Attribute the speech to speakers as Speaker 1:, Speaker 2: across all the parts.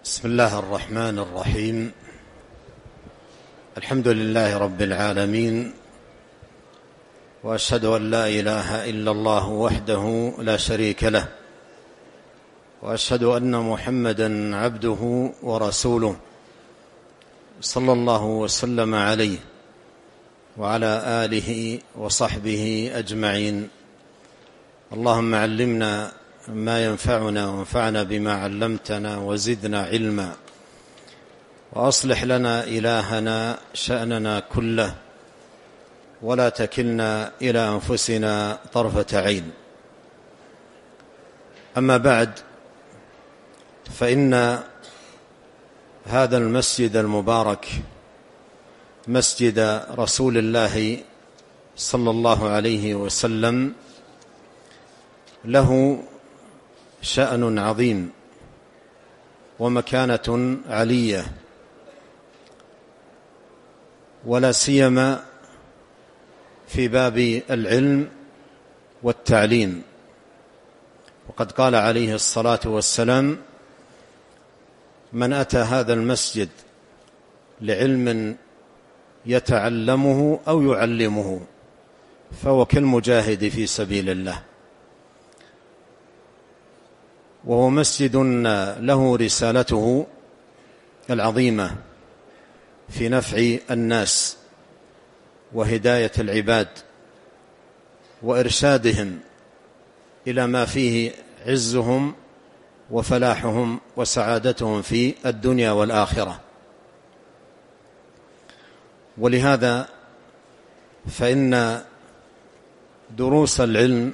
Speaker 1: بسم الله الرحمن الرحيم. الحمد لله رب العالمين، وأشهد أن لا إله إلا الله وحده لا شريك له، وأشهد أن محمدا عبده ورسوله صلى الله وسلم عليه وعلى آله وصحبه أجمعين. اللهم علمنا ما ينفعنا وانفعنا بما علمتنا وزدنا علما، وأصلح لنا إلهنا شأننا كله، ولا تكلنا إلى أنفسنا طرفة عين. أما بعد، فإن هذا المسجد المبارك مسجد رسول الله صلى الله عليه وسلم له شأن عظيم ومكانة علية، ولا سيما في باب العلم والتعليم. وقد قال عليه الصلاة والسلام: من أتى هذا المسجد لعلم يتعلمه أو يعلمه فهو كالمجاهد في سبيل الله. وهو مسجد له رسالته العظيمة في نفع الناس وهداية العباد وإرشادهم إلى ما فيه عزهم وفلاحهم وسعادتهم في الدنيا والآخرة. ولهذا فإن دروس العلم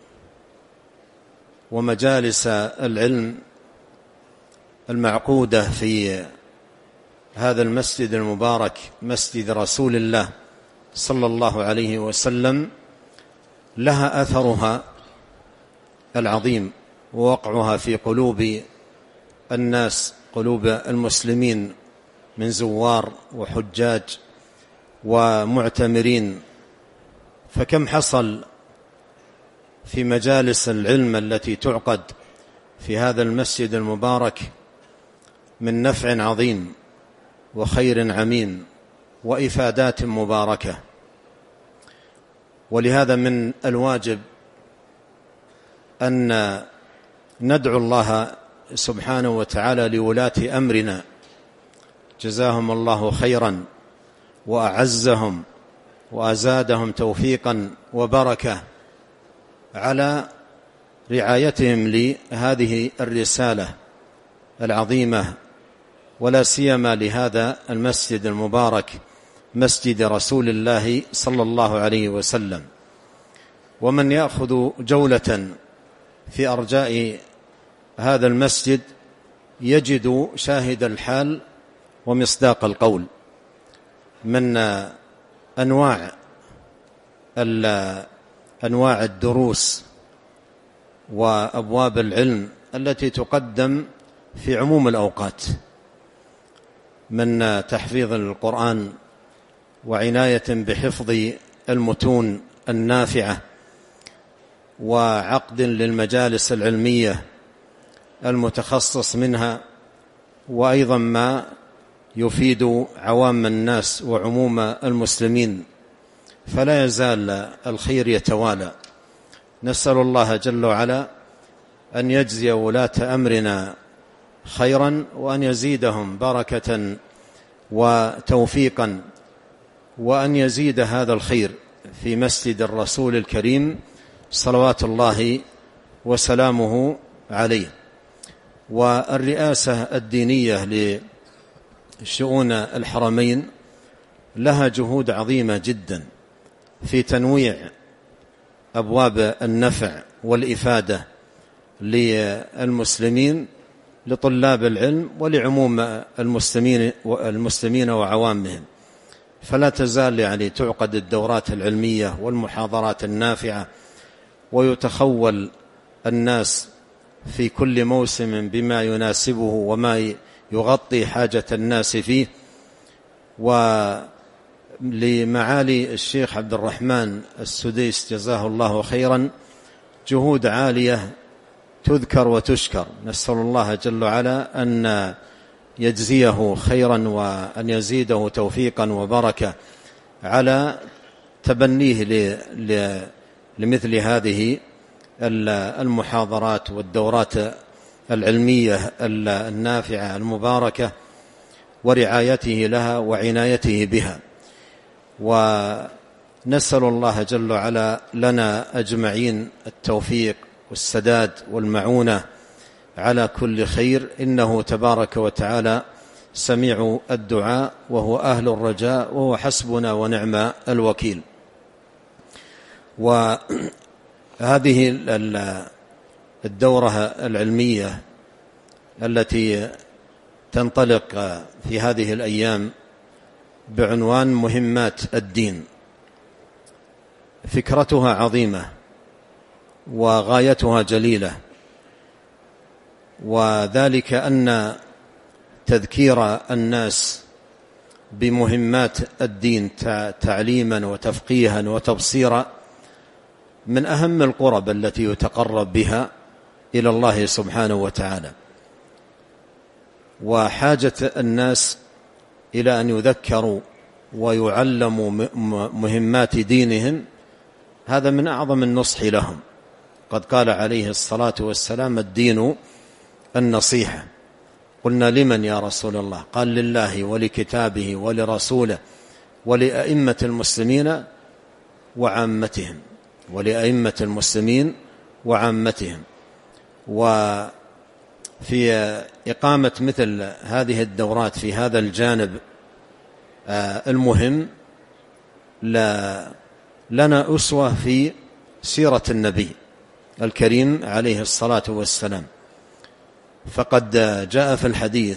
Speaker 1: ومجالس العلم المعقودة في هذا المسجد المبارك مسجد رسول الله صلى الله عليه وسلم لها أثرها العظيم ووقعها في قلوب الناس، قلوب المسلمين من زوار وحجاج ومعتمرين. فكم حصل في مجالس العلم التي تعقد في هذا المسجد المبارك من نفع عظيم وخير عميم وإفادات مباركة. ولهذا من الواجب أن ندعو الله سبحانه وتعالى لولاة أمرنا، جزاهم الله خيرا وأعزهم وأزادهم توفيقا وبركة، على رعايتهم لهذه الرسالة العظيمة، ولا سيما لهذا المسجد المبارك مسجد رسول الله صلى الله عليه وسلم. ومن يأخذ جولة في أرجاء هذا المسجد يجد شاهد الحال ومصداق القول من أنواع الدروس وأبواب العلم التي تقدم في عموم الأوقات، من تحفيظ القرآن وعناية بحفظ المتون النافعة وعقد للمجالس العلمية المتخصص منها، وأيضا ما يفيد عوام الناس وعموم المسلمين. فلا يزال الخير يتوالى. نسأل الله جل وعلا أن يجزي ولاة أمرنا خيرا، وأن يزيدهم بركة وتوفيقا، وأن يزيد هذا الخير في مسجد الرسول الكريم صلوات الله وسلامه عليه. والرئاسة الدينية لشؤون الحرمين لها جهود عظيمة جدا في تنويع أبواب النفع والإفادة للمسلمين، لطلاب العلم ولعموم المسلمين وعوامهم. فلا تزال تعقد الدورات العلمية والمحاضرات النافعة، ويتخول الناس في كل موسم بما يناسبه وما يغطي حاجة الناس فيه. ولمعالي الشيخ عبد الرحمن السديس جزاه الله خيرا جهود عالية تذكر وتشكر. نسأل الله جل وعلا أن يجزيه خيرا وأن يزيده توفيقا وبركة على تبنيه لمثل هذه المحاضرات والدورات العلمية النافعة المباركة، ورعايته لها وعنايته بها. ونسأل الله جل وعلا لنا أجمعين التوفيق والسداد والمعونة على كل خير، إنه تبارك وتعالى سميع الدعاء وهو أهل الرجاء وهو حسبنا ونعم الوكيل. وهذه الدورة العلمية التي تنطلق في هذه الأيام بعنوان مهمات الدين، فكرتها عظيمة وغايتها جليلة، وذلك أن تذكير الناس بمهمات الدين تعليما وتفقيها وتبصيرا من أهم القرب التي يتقرب بها إلى الله سبحانه وتعالى. وحاجة الناس إلى أن يذكروا ويعلموا مهمات دينهم هذا من أعظم النصح لهم. قد قال عليه الصلاة والسلام: الدين النصيحة. قلنا: لمن يا رسول الله؟ قال: لله ولكتابه ولرسوله ولأئمة المسلمين وعامتهم. ولأئمة المسلمين وعامتهم. وفي إقامة مثل هذه الدورات في هذا الجانب المهم لنا أسوة في سيرة النبي الكريم عليه الصلاة والسلام. فقد جاء في الحديث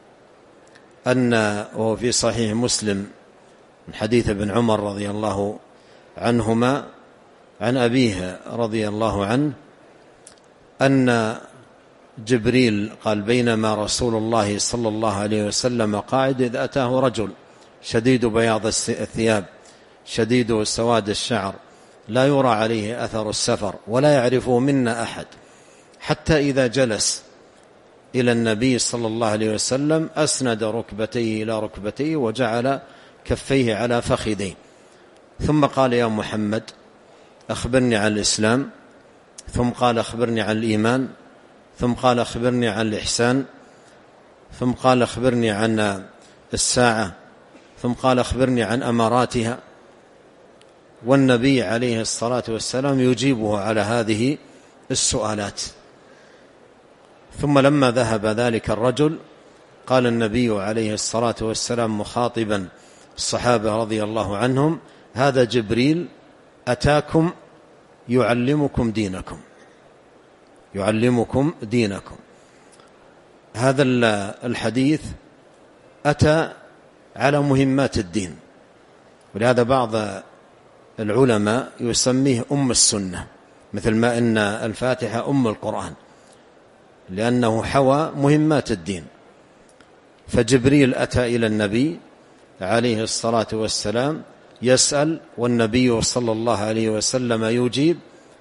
Speaker 1: وهو في صحيح مسلم من حديث ابن عمر رضي الله عنهما عن أبيه رضي الله عنه أن جبريل قال: بينما رسول الله صلى الله عليه وسلم قاعد إذ أتاه رجل شديد بياض الثياب شديد سواد الشعر لا يرى عليه أثر السفر ولا يعرفه منا أحد، حتى إذا جلس إلى النبي صلى الله عليه وسلم أسند ركبتيه إلى ركبتيه وجعل كفيه على فخذيه، ثم قال: يا محمد أخبرني عن الإسلام، ثم قال: أخبرني عن الإيمان، ثم قال: أخبرني عن الإحسان، ثم قال: أخبرني عن الساعة، ثم قال: أخبرني عن أماراتها. والنبي عليه الصلاة والسلام يجيبه على هذه السؤالات. ثم لما ذهب ذلك الرجل قال النبي عليه الصلاة والسلام مخاطبا الصحابة رضي الله عنهم: هذا جبريل أتاكم يعلمكم دينكم. يعلمكم دينكم. هذا الحديث أتى على مهمات الدين، ولهذا بعض العلماء يسميه أم السنة، مثل ما إن الفاتحة أم القرآن، لأنه حوى مهمات الدين. فجبريل أتى إلى النبي عليه الصلاة والسلام يسأل، والنبي صلى الله عليه وسلم يجيب.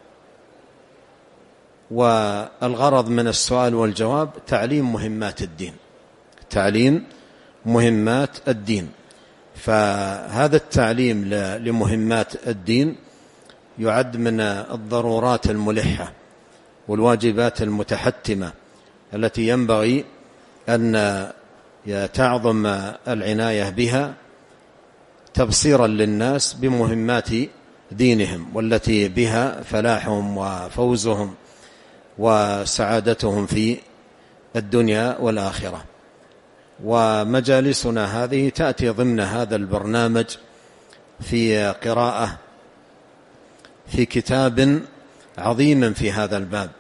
Speaker 1: والغرض من السؤال والجواب تعليم مهمات الدين، تعليم مهمات الدين. فهذا التعليم لمهمات الدين يعد من الضرورات الملحة والواجبات المتحتمة التي ينبغي أن تعظم العناية بها تبصيرا للناس بمهمات دينهم، والتي بها فلاحهم وفوزهم وسعادتهم في الدنيا والآخرة. ومجالسنا هذه تأتي ضمن هذا البرنامج في قراءة في كتاب عظيم في هذا الباب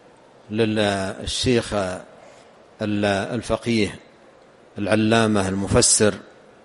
Speaker 1: للشيخ الفقيه العلامة المفسر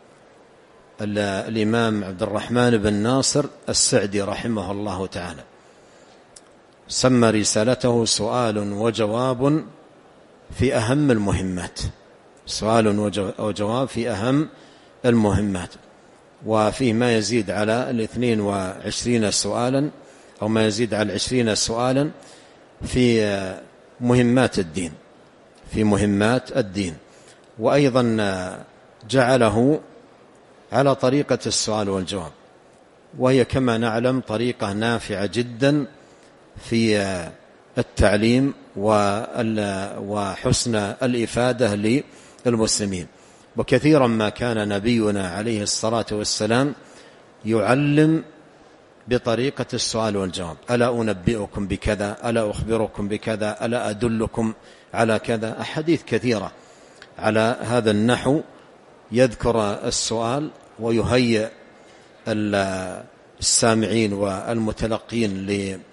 Speaker 1: الإمام عبد الرحمن بن ناصر السعدي رحمه الله تعالى. سمى رسالته سؤال وجواب في أهم المهمات. سؤال وجواب في أهم المهمات، وفيه ما يزيد على 22 سؤالا أو ما يزيد على 20 سؤالا في مهمات الدين، في مهمات الدين. وأيضا جعله على طريقة السؤال والجواب، وهي كما نعلم طريقة نافعة جدا في التعليم وحسن الإفادة للمسلمين. وكثيرا ما كان نبينا عليه الصلاة والسلام يعلم بطريقة السؤال والجواب: ألا أنبئكم بكذا، ألا أخبركم بكذا، ألا أدلكم على كذا. أحاديث كثيرة على هذا النحو يذكر السؤال ويهيئ السامعين والمتلقين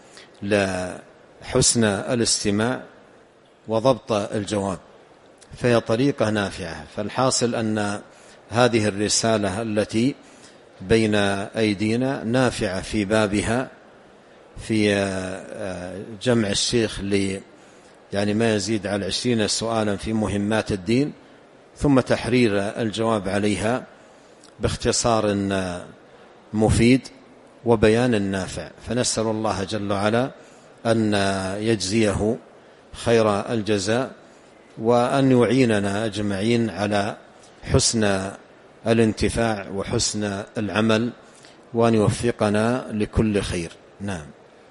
Speaker 1: لحسن الاستماع وضبط الجواب، فهي طريقة نافعة. فالحاصل أن هذه الرسالة التي بين أيدينا نافعة في بابها، في جمع الشيخ يعني ما يزيد على 20 سؤالا في مهمات الدين، ثم تحرير الجواب عليها باختصار مفيد وبيان نافع. فنسأل الله جل وعلا أن يجزيه خير الجزاء، وأن يعيننا أجمعين على حسن الانتفاع وحسن العمل، وأن يوفقنا لكل خير. نعم.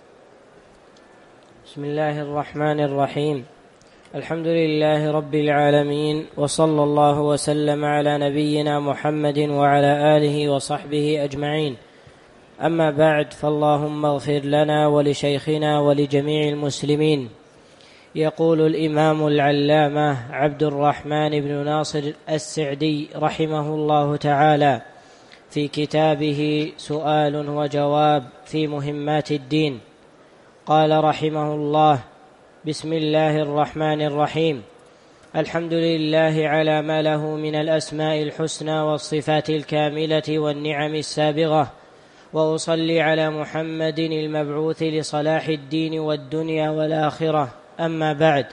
Speaker 2: بسم الله الرحمن الرحيم. الحمد لله رب العالمين، وصلى الله وسلم على نبينا محمد وعلى آله وصحبه أجمعين. أما بعد، فاللهم اغفر لنا ولشيخنا ولجميع المسلمين. يقول الإمام العلامة عبد الرحمن بن ناصر السعدي رحمه الله تعالى في كتابه سؤال وجواب في مهمات الدين، قال رحمه الله: بسم الله الرحمن الرحيم. الحمد لله على ما له من الأسماء الحسنى والصفات الكاملة والنعم السابغة، وأصلي على محمد المبعوث لصلاح الدين والدنيا والآخرة. أما بعد،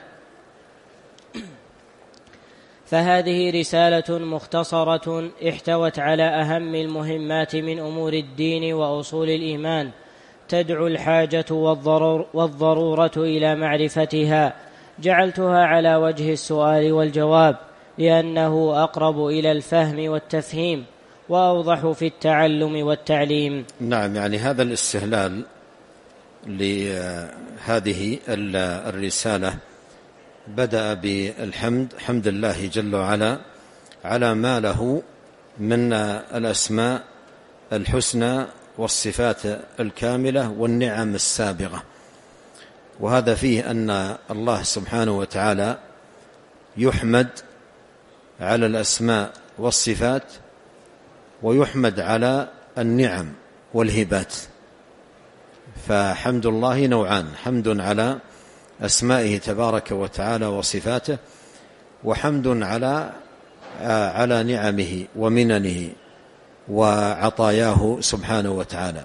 Speaker 2: فهذه رسالة مختصرة احتوت على أهم المهمات من أمور الدين وأصول الإيمان، تدعو الحاجة والضرورة إلى معرفتها. جعلتها على وجه السؤال والجواب لأنه أقرب إلى الفهم والتفهيم وأوضح في التعلم والتعليم.
Speaker 1: نعم، يعني هذا الاستهلال لهذه الرسالة بدأ بالحمد، حمد الله جل وعلا على ما له من الأسماء الحسنى والصفات الكاملة والنعم السابغة. وهذا فيه أن الله سبحانه وتعالى يحمد على الأسماء والصفات، ويحمد على النعم والهبات. فحمد الله نوعان: حمد على أسمائه تبارك وتعالى وصفاته، وحمد على نعمه ومننه وعطاياه سبحانه وتعالى.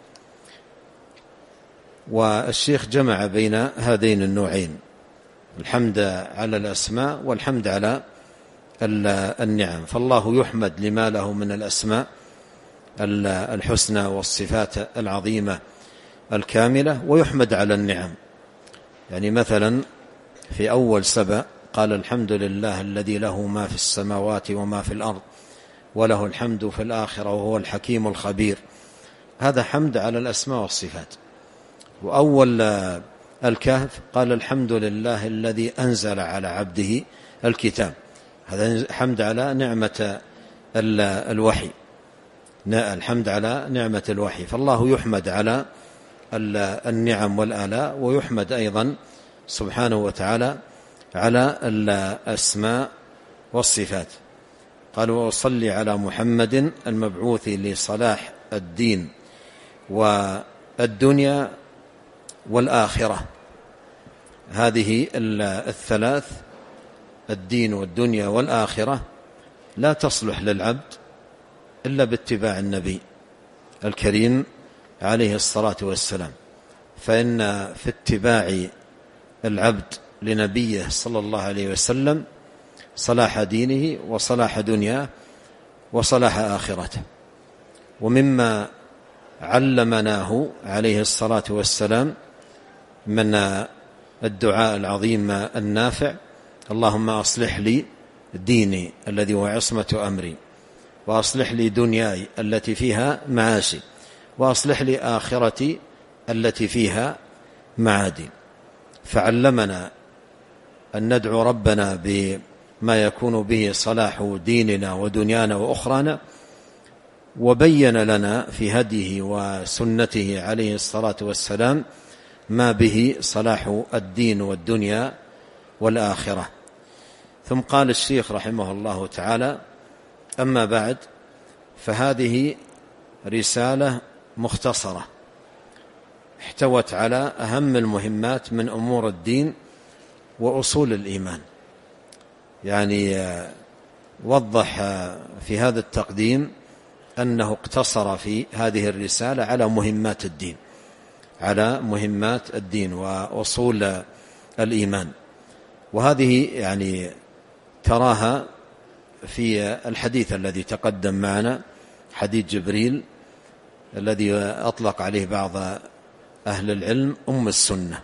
Speaker 1: والشيخ جمع بين هذين النوعين: الحمد على الأسماء والحمد على النعم. فالله يحمد لما له من الأسماء الحسنى والصفات العظيمة الكاملة، ويحمد على النعم. يعني مثلا في أول سبأ قال: الحمد لله الذي له ما في السماوات وما في الأرض وله الحمد في الآخرة وهو الحكيم الخبير. هذا حمد على الأسماء والصفات. وأول الكهف قال: الحمد لله الذي أنزل على عبده الكتاب. هذا حمد على نعمة الوحي، الحمد على نعمة الوحي. فالله يحمد على النعم والآلاء، ويحمد أيضا سبحانه وتعالى على الأسماء والصفات. قال: وأصلي على محمد المبعوث لصلاح الدين والدنيا والآخرة. هذه الثلاث، الدين والدنيا والآخرة، لا تصلح للعبد إلا باتباع النبي الكريم عليه الصلاة والسلام. فإن في اتباع العبد لنبيه صلى الله عليه وسلم صلاح دينه وصلاح دنياه وصلاح آخرته. ومما علمناه عليه الصلاة والسلام من الدعاء العظيم النافع: اللهم أصلح لي ديني الذي هو عصمة أمري، وأصلح لي دنياي التي فيها معاشي، وأصلح لي آخرتي التي فيها معادي. فعلمنا أن ندعو ربنا بما يكون به صلاح ديننا ودنيانا وأخرانا، وبين لنا في هديه وسنته عليه الصلاة والسلام ما به صلاح الدين والدنيا والآخرة. ثم قال الشيخ رحمه الله تعالى: أما بعد، فهذه رسالة مختصرة احتوت على أهم المهمات من أمور الدين وأصول الإيمان. يعني وضح في هذا التقديم أنه اقتصر في هذه الرسالة على مهمات الدين، على مهمات الدين وأصول الإيمان. وهذه يعني تراها في الحديث الذي تقدم معنا، حديث جبريل الذي أطلق عليه بعض أهل العلم أم السنة،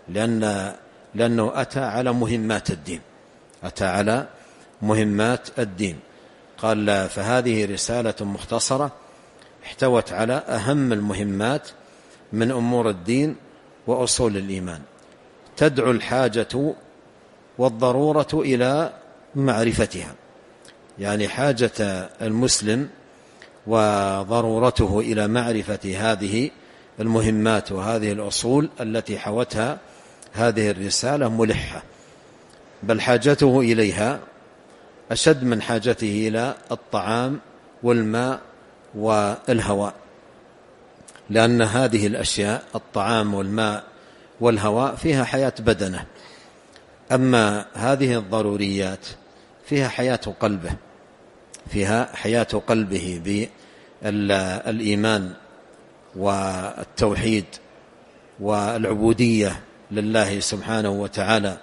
Speaker 1: لأنه أتى على مهمات الدين، أتى على مهمات الدين. قال: فهذه رسالة مختصرة احتوت على أهم المهمات من أمور الدين وأصول الإيمان، تدعو الحاجة والضرورة إلى معرفتها. يعني حاجة المسلم وضرورته إلى معرفة هذه المهمات وهذه الأصول التي حوتها هذه الرسالة ملحة، بل حاجته إليها أشد من حاجته إلى الطعام والماء والهواء، لأن هذه الأشياء الطعام والماء والهواء فيها حياة بدنه، أما هذه الضروريات فيها حياة قلبه، فيها حياة قلبه بالإيمان والتوحيد والعبودية لله سبحانه وتعالى،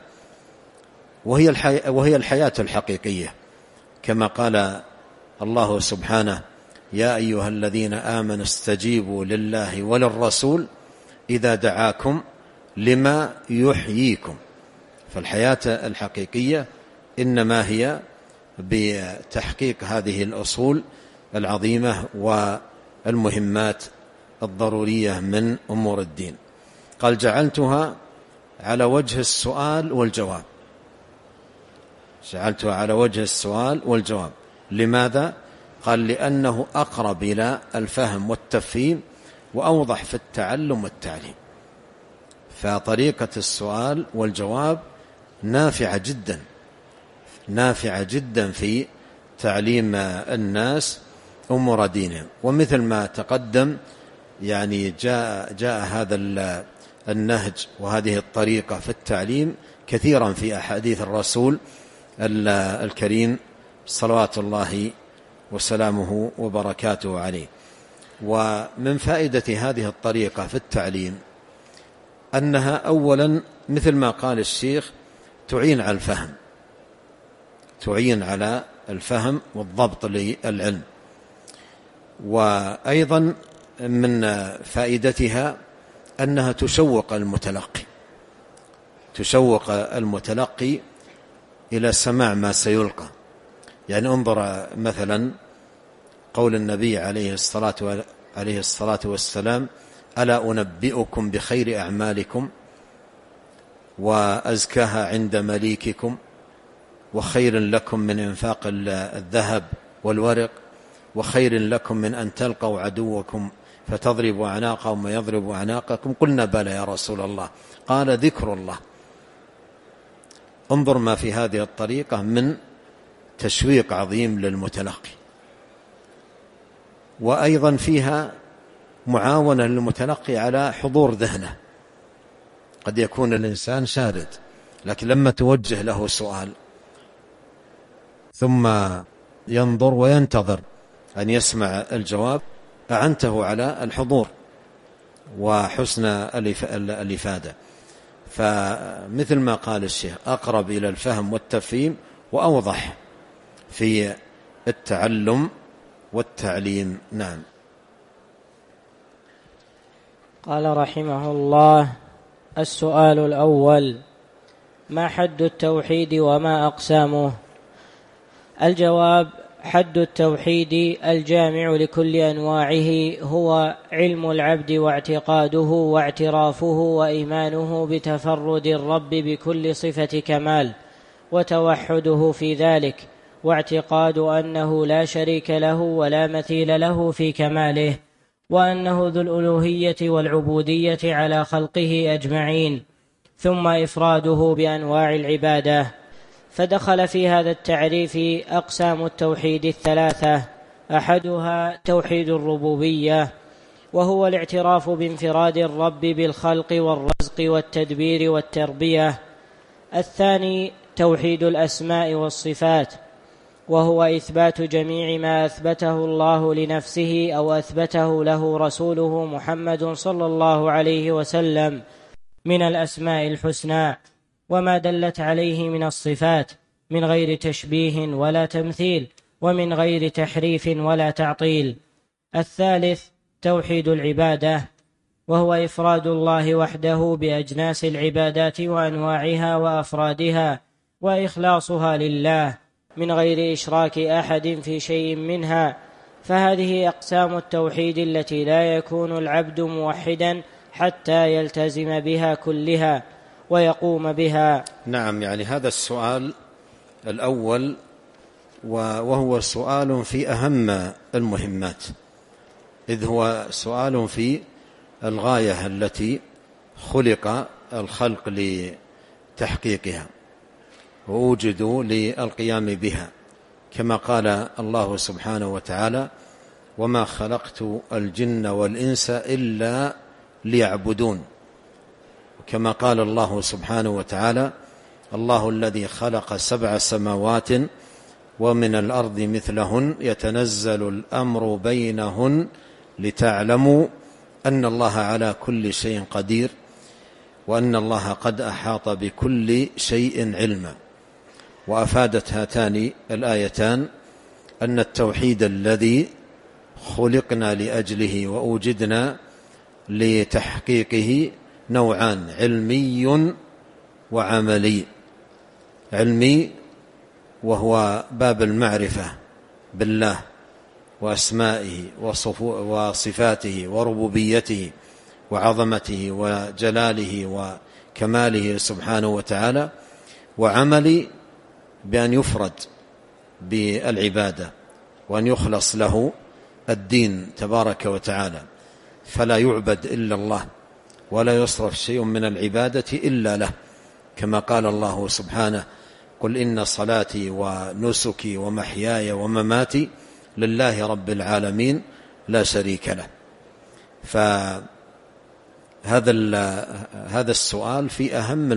Speaker 1: وهي الحياة الحقيقية، كما قال الله سبحانه: يا أيها الذين آمنوا استجيبوا لله وللرسول إذا دعاكم لما يحييكم. فالحياة الحقيقية إنما هي بتحقيق هذه الأصول العظيمة والمهمات الضرورية من أمور الدين. قال: جعلتها على وجه السؤال والجواب، جعلتها على وجه السؤال والجواب. لماذا؟ قال: لأنه أقرب إلى الفهم والتفهيم وأوضح في التعلم والتعليم. فطريقة السؤال والجواب نافعة جدا، نافعة جدا في تعليم الناس أمور دينهم. ومثل ما تقدم يعني جاء هذا النهج وهذه الطريقة في التعليم كثيرا في أحاديث الرسول الكريم صلوات الله وسلامه وبركاته عليه. ومن فائدة هذه الطريقة في التعليم أنها أولا مثل ما قال الشيخ تعين على الفهم، تعين على الفهم والضبط للعلم. وأيضا من فائدتها أنها تشوق المتلقي، تشوق المتلقي إلى سماع ما سيلقى. يعني انظر مثلا قول النبي عليه الصلاة والسلام: ألا أنبئكم بخير أعمالكم وأزكاها عند مليككم وخير لكم من إنفاق الذهب والورق وخير لكم من أن تلقوا عدوكم فتضربوا أعناقهم ويضربوا أعناقكم. قلنا: بلى يا رسول الله. قال: ذكر الله. انظر ما في هذه الطريقة من تشويق عظيم للمتلقي. وأيضا فيها معاونة للمتلقي على حضور ذهنه. قد يكون الإنسان شارد، لكن لما توجه له سؤال ثم ينظر وينتظر أن يسمع الجواب أعنته على الحضور وحسن الإفادة. فمثل ما قال الشيخ أقرب إلى الفهم والتفهيم وأوضح في التعلم والتعليم. نعم.
Speaker 2: قال رحمه الله: السؤال الأول: ما حد التوحيد وما أقسامه؟ الجواب: حد التوحيد الجامع لكل أنواعه هو علم العبد واعتقاده واعترافه وإيمانه بتفرد الرب بكل صفة كمال، وتوحده في ذلك، واعتقاد أنه لا شريك له ولا مثيل له في كماله، وأنه ذو الألوهية والعبودية على خلقه أجمعين، ثم إفراده بأنواع العبادة. فدخل في هذا التعريف أقسام التوحيد الثلاثة: أحدها توحيد الربوبية، وهو الاعتراف بانفراد الرب بالخلق والرزق والتدبير والتربية. الثاني توحيد الأسماء والصفات، وهو إثبات جميع ما أثبته الله لنفسه أو أثبته له رسوله محمد صلى الله عليه وسلم من الأسماء الحسنى وما دلت عليه من الصفات، من غير تشبيه ولا تمثيل، ومن غير تحريف ولا تعطيل. الثالث توحيد العبادة، وهو إفراد الله وحده بأجناس العبادات وأنواعها وأفرادها، وإخلاصها لله من غير إشراك أحد في شيء منها. فهذه أقسام التوحيد التي لا يكون العبد موحدا حتى يلتزم بها كلها ويقوم بها.
Speaker 1: نعم، يعني هذا السؤال الأول وهو سؤال في أهم المهمات، إذ هو سؤال في الغاية التي خلق الخلق لتحقيقها ووجدوا للقيام بها، كما قال الله سبحانه وتعالى: وما خلقت الجن والإنس إلا ليعبدون. كما قال الله سبحانه وتعالى: الله الذي خلق 7 سماوات ومن الأرض مثلهن يتنزل الأمر بينهن لتعلموا أن الله على كل شيء قدير وأن الله قد أحاط بكل شيء علما. وأفادت هاتان الآيتان أن التوحيد الذي خلقنا لأجله وأوجدنا لتحقيقه نوعان: علمي وعملي. علمي وهو باب المعرفة بالله وأسمائه وصفاته وربوبيته وعظمته وجلاله وكماله سبحانه وتعالى. وعملي بأن يفرد بالعبادة وأن يخلص له الدين تبارك وتعالى، فلا يعبد إلا الله ولا يصرف شيء من العبادة إلا له، كما قال الله سبحانه: قل إن صلاتي ونسكي ومحياي ومماتي لله رب العالمين لا شريك له. فهذا السؤال في أهم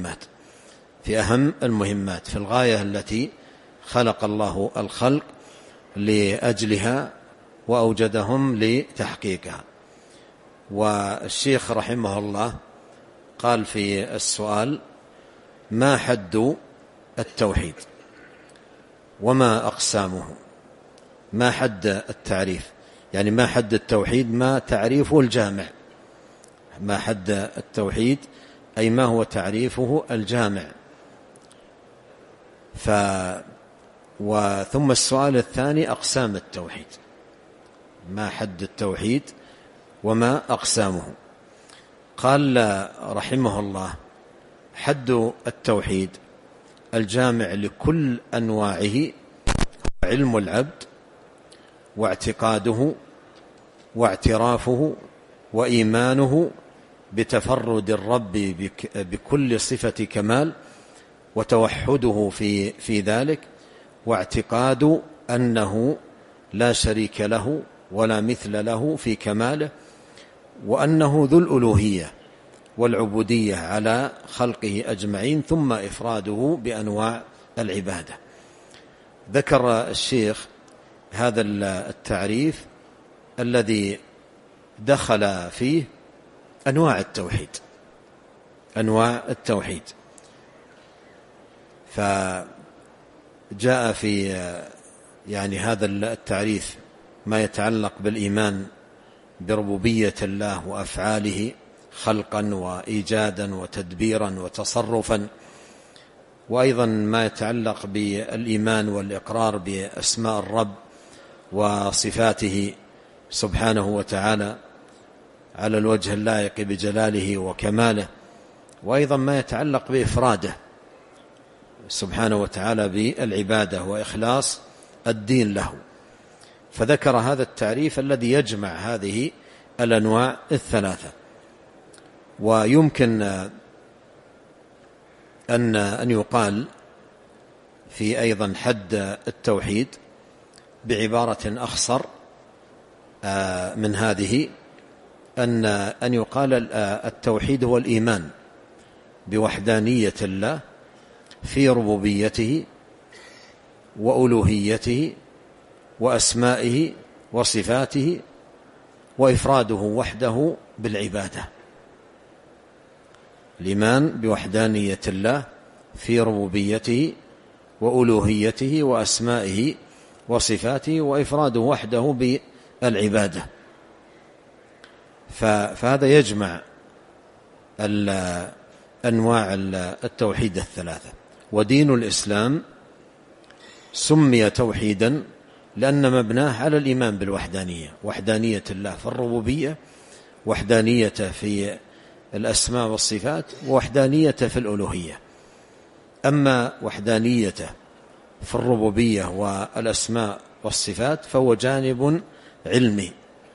Speaker 1: المهمات، في الغاية التي خلق الله الخلق لأجلها وأوجدهم لتحقيقها. والشيخ رحمه الله قال في السؤال: ما حد التوحيد وما أقسامه؟ ما حد التعريف، يعني ما حد التوحيد، ما تعريفه الجامع. ما حد التوحيد أي ما هو تعريفه الجامع. ثم السؤال الثاني: أقسام التوحيد، ما حد التوحيد وما أقسامه؟ قال رحمه الله: حد التوحيد الجامع لكل أنواعه علم العبد واعتقاده واعترافه وإيمانه بتفرد الرب بكل صفة كمال، وتوحده في ذلك، واعتقاد أنه لا شريك له ولا مثل له في كماله، وأنه ذو الألوهية والعبودية على خلقه أجمعين، ثم إفراده بأنواع العبادة. ذكر الشيخ هذا التعريف الذي دخل فيه أنواع التوحيد، فجاء في يعني هذا التعريف ما يتعلق بالإيمان بربوبية الله وأفعاله خلقا وإيجادا وتدبيرا وتصرفا، وأيضا ما يتعلق بالإيمان والإقرار بأسماء الرب وصفاته سبحانه وتعالى على الوجه اللائق بجلاله وكماله، وأيضا ما يتعلق بإفراده سبحانه وتعالى بالعبادة وإخلاص الدين له. فذكر هذا التعريف الذي يجمع هذه الأنواع الثلاثة. ويمكن أن يقال في أيضا حد التوحيد بعبارة أخصر من هذه، أن يقال التوحيد هو الإيمان بوحدانية الله في ربوبيته وألوهيته وأسمائه وصفاته، وإفراده وحده بالعبادة. الإيمان بوحدانية الله في ربوبيته وألوهيته وأسمائه وصفاته، وإفراده وحده بالعبادة. فهذا يجمع أنواع التوحيد الثلاثة. ودين الإسلام سمي توحيدا لأن مبناه على الإيمان بالوحدانية، وحدانية الله في الربوبية، وحدانية في الأسماء والصفات، ووحدانية في الألوهية. أما وحدانيته في الربوبية والأسماء والصفات فهو جانب علمي،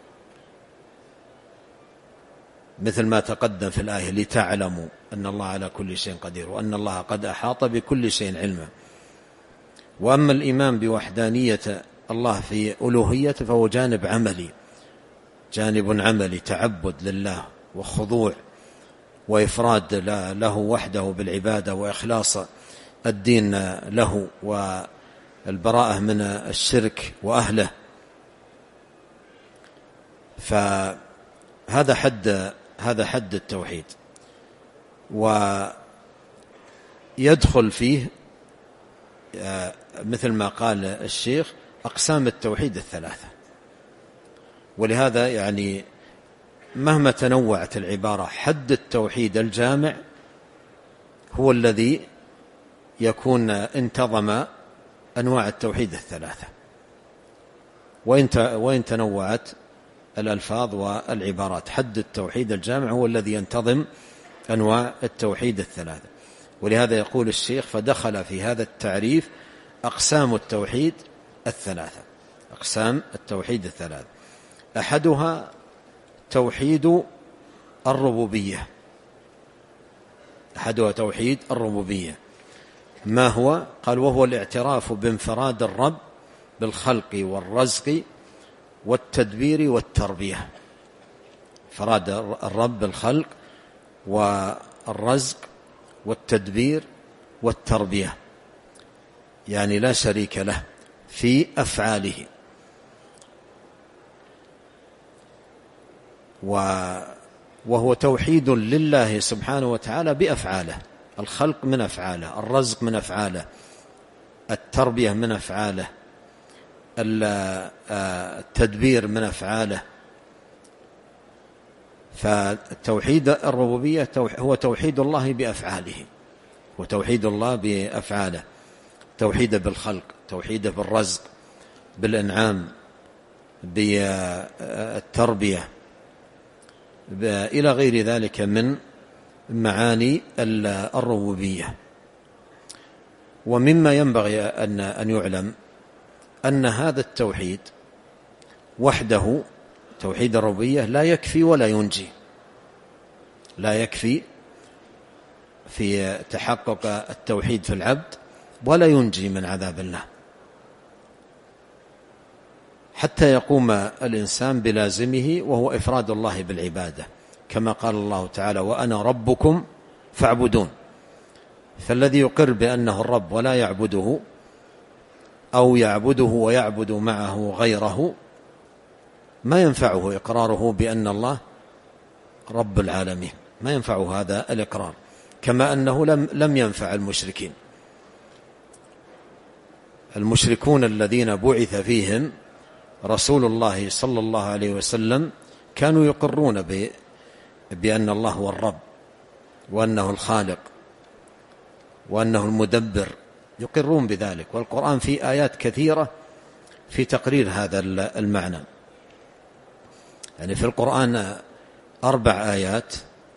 Speaker 1: مثل ما تقدم في الآية: لتعلموا أن الله على كل شيء قدير وأن الله قد أحاط بكل شيء علما. وأما الإيمان بوحدانية الله في ألوهيته فهو جانب عملي، جانب عملي، تعبد لله وخضوع وإفراد له وحده بالعبادة وإخلاص الدين له والبراءة من الشرك وأهله. فهذا حد التوحيد. ويدخل فيه مثل ما قال الشيخ أقسام التوحيد الثلاثة. ولهذا يعني مهما تنوعت العبارة، حد التوحيد الجامع هو الذي يكون انتظم أنواع التوحيد الثلاثة. وإن تنوعت الألفاظ والعبارات، حد التوحيد الجامع هو الذي ينتظم أنواع التوحيد الثلاثة. ولهذا يقول الشيخ: فدخل في هذا التعريف أقسام التوحيد الثلاثة. أقسام التوحيد الثلاثة: أحدها توحيد الربوبية. أحدها توحيد الربوبية. ما هو؟ قال: وهو الاعتراف بانفراد الرب بالخلق والرزق والتدبير والتربية. انفراد الرب بالخلق والرزق والتدبير والتربية، يعني لا شريك له في أفعاله. وهو توحيد لله سبحانه وتعالى بأفعاله. الخلق من أفعاله، الرزق من أفعاله، التربية من أفعاله، التدبير من أفعاله. فتوحيد الربوبية هو توحيد الله بأفعاله، وتوحيد الله بأفعاله، توحيده بالخلق، توحيده بالرزق، بالإنعام، بالتربية، إلى غير ذلك من معاني الربوبية. ومما ينبغي أن يعلم أن هذا التوحيد وحده، توحيد الربوبية، لا يكفي ولا ينجي. لا يكفي في تحقق التوحيد في العبد، ولا ينجي من عذاب الله حتى يقوم الإنسان بلازمه، وهو إفراد الله بالعبادة، كما قال الله تعالى: وأنا ربكم فاعبدون. فالذي يقر بأنه الرب ولا يعبده، أو يعبده ويعبد معه غيره، ما ينفعه إقراره بأن الله رب العالمين، ما ينفعه هذا الإقرار، كما أنه لم ينفع المشركين. المشركون الذين بعث فيهم رسول الله صلى الله عليه وسلم كانوا يقرون بأن الله هو الرب وأنه الخالق، وأنه المدبر، يقرون بذلك. والقرآن فيه آيات كثيرة في تقرير هذا المعنى. يعني في القرآن 4 آيات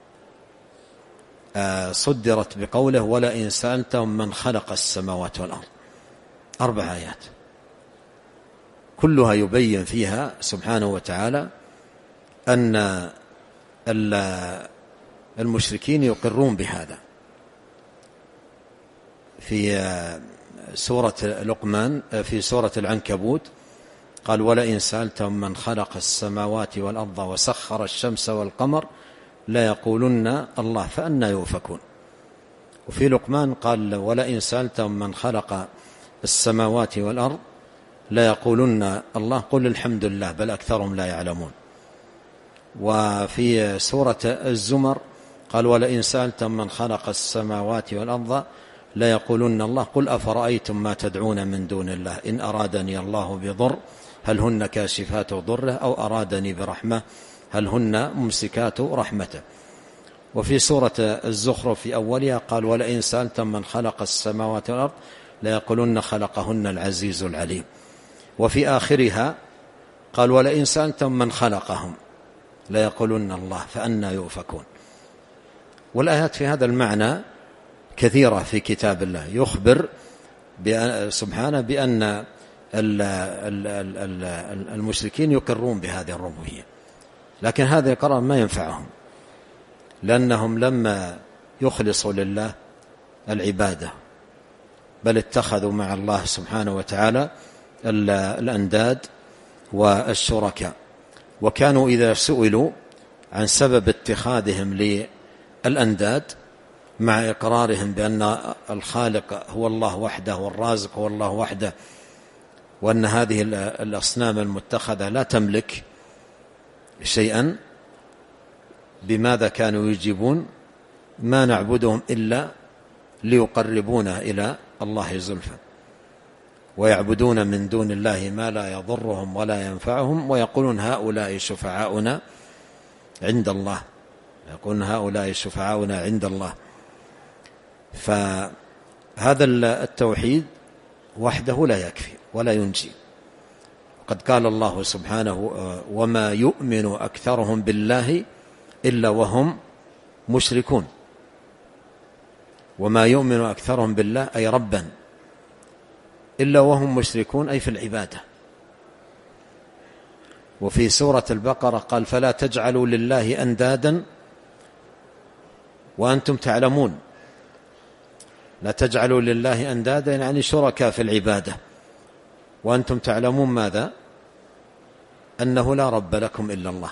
Speaker 1: صدرت بقوله ولئن سألتهم من خلق السماوات والأرض. 4 آيات كلها يبين فيها سبحانه وتعالى أن المشركين يقرون بهذا. في سورة لقمان، في سورة العنكبوت قال ولئن سألتهم من خلق السماوات والأرض وسخر الشمس والقمر ليقولن الله فأنى يؤفكون. وفي لقمان قال ولئن سألتهم من خلق السماوات والأرض ليقولن الله قل الحمد لله بل أكثرهم لا يعلمون. وفي سورة الزمر قال ولئن سألتم من خلق السماوات والأرض ليقولن الله قل أفرأيتم ما تدعون من دون الله إن أرادني الله بضر هل هن كاشفات ضره أو أرادني برحمة هل هن ممسكات رحمته. وفي سورة الزخرف في أولها قال ولئن سألتم من خلق السماوات والأرض ليقولن خلقهن العزيز العليم. وفي آخرها قال ولئن سألتم من خلقهم ليقولن الله فأنى يؤفكون. والآيات في هذا المعنى كثيرة في كتاب الله، يخبر سبحانه بأن المشركين يقرون بهذه الربوبية، لكن هذا القرار ما ينفعهم، لأنهم لما يخلصوا لله العبادة بل اتخذوا مع الله سبحانه وتعالى الأنداد والشركاء. وكانوا إذا سئلوا عن سبب اتخاذهم للأنداد مع إقرارهم بأن الخالق هو الله وحده والرازق هو الله وحده، وأن هذه الأصنام المتخذة لا تملك شيئا، بماذا كانوا يجيبون؟ ما نعبدهم إلا ليقربونا إلى الله زلفى، ويعبدون من دون الله ما لا يضرهم ولا ينفعهم ويقولون هؤلاء شفعاؤنا عند الله، يقولون هؤلاء شفعاؤنا عند الله. فهذا التوحيد وحده لا يكفي ولا ينجي. قد قال الله سبحانه وما يؤمن أكثرهم بالله إلا وهم مشركون. وما يؤمن أكثرهم بالله أي ربا إلا وهم مشركون أي في العبادة. وفي سورة البقرة قال فلا تجعلوا لله أندادا وأنتم تعلمون. لا تجعلوا لله أندادا يعني شركاء في العبادة وأنتم تعلمون ماذا؟ أنه لا رب لكم إلا الله.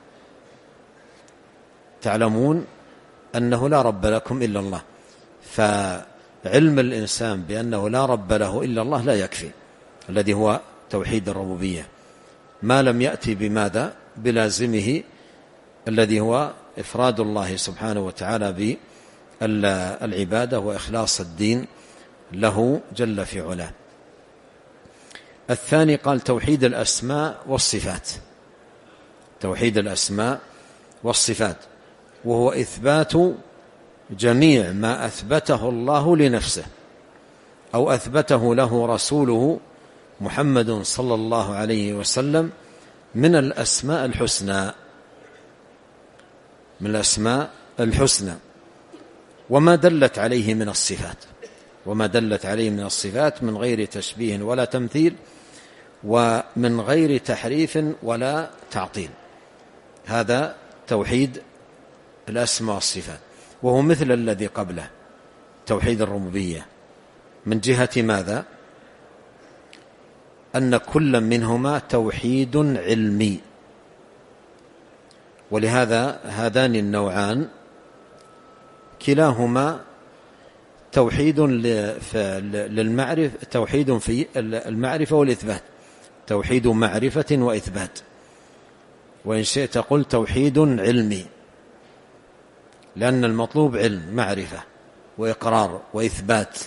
Speaker 1: تعلمون أنه لا رب لكم إلا الله. فعلم الإنسان بأنه لا رب له إلا الله لا يكفي، الذي هو توحيد الربوبية، ما لم يأتي بماذا؟ بلازمه الذي هو إفراد الله سبحانه وتعالى بالعبادة وإخلاص الدين له جل في علاه. الثاني قال توحيد الأسماء والصفات. توحيد الأسماء والصفات وهو إثبات جميع ما أثبته الله لنفسه أو أثبته له رسوله محمد صلى الله عليه وسلم من الأسماء الحسنى، من الأسماء الحسنى، وما دلت عليه من الصفات، وما دلت عليه من الصفات من غير تشبيه ولا تمثيل ومن غير تحريف ولا تعطيل. هذا توحيد الأسماء والصفات، وهو مثل الذي قبله توحيد الربوبية من جهة ماذا؟ أن كل منهما توحيد علمي. ولهذا هذان النوعان كلاهما توحيد للمعرفة، توحيد في المعرفة والإثبات، توحيد معرفة وإثبات، وإن شئت قل توحيد علمي، لأن المطلوب علم معرفة وإقرار وإثبات.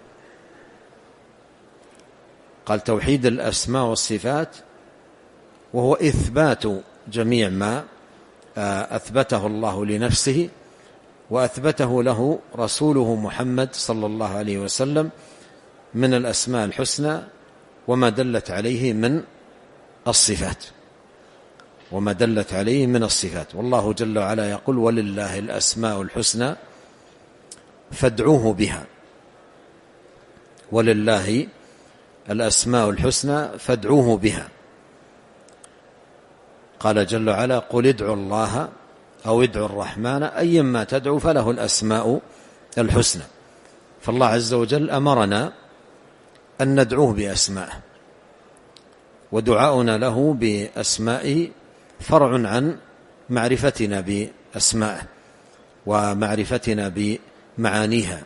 Speaker 1: قال توحيد الأسماء والصفات وهو إثبات جميع ما أثبته الله لنفسه وأثبته له رسوله محمد صلى الله عليه وسلم من الأسماء الحسنى وما دلت عليه من الصفات، والله جل وعلا يقول: ولله الأسماء الحسنى فادعوه بها. ولله الأسماء الحسنى فادعوه بها. قال جل وعلا: قل ادعوا الله أو ادعوا الرحمن أيما تدعوا فله الأسماء الحسنى. فالله عز وجل أمرنا أن ندعوه بأسمائه، ودعاؤنا له بأسمائه فرع عن معرفتنا بأسمائه ومعرفتنا بمعانيها،